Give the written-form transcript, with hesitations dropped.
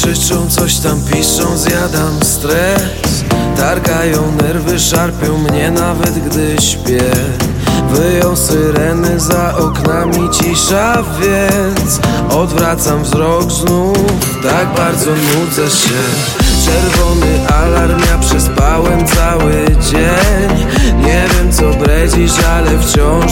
krzyczą, coś tam piszą, zjadam stres. Targają nerwy, szarpią mnie nawet gdy śpię. Wyją syreny, za oknami cisza, więc odwracam wzrok znów, tak bardzo nudzę się. Czerwony alarm, ja przespałem cały dzień. Nie wiem co bredzisz, ale wciąż